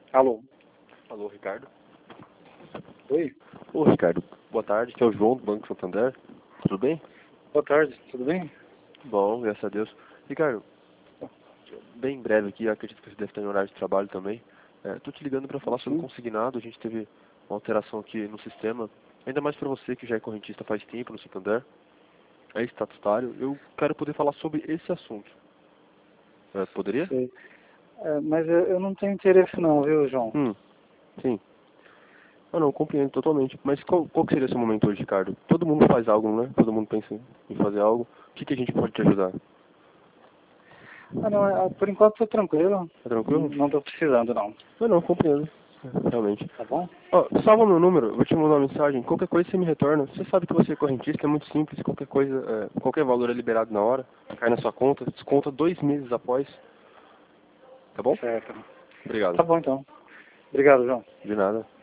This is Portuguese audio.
Alô? Alô, Ricardo? Oi? Ô, Ricardo, boa tarde, aqui é o João do Banco Santander. Tudo bem? Boa tarde, tudo bem? Bom, graças a Deus. Ricardo, bem breve aqui, acredito que você deve estar em horário de trabalho também. Tô te ligando para falar sobre o Sim. consignado, a gente teve uma alteração aqui no sistema, ainda mais para você que já é correntista faz tempo no Santander, é estatutário, eu quero poder falar sobre esse assunto. Poderia? Sei. Mas eu não tenho interesse não, viu, João? Sim. Ah, não, compreendo totalmente. Mas qual que seria esse momento hoje, Ricardo? Todo mundo faz algo, né? Todo mundo pensa em fazer algo. O que a gente pode te ajudar? Não, por enquanto tô tranquilo. Tá tranquilo? Não tô precisando não. Não, compreendo. Realmente. Tá bom? Ó, salva meu número, eu vou te mandar uma mensagem. Qualquer coisa você me retorna. Você sabe que você é correntista, é muito simples. Qualquer coisa, qualquer valor é liberado na hora. Cai na sua conta, desconta 2 meses após. Tá bom? Certo. Obrigado. Tá bom então. Obrigado, João. De nada.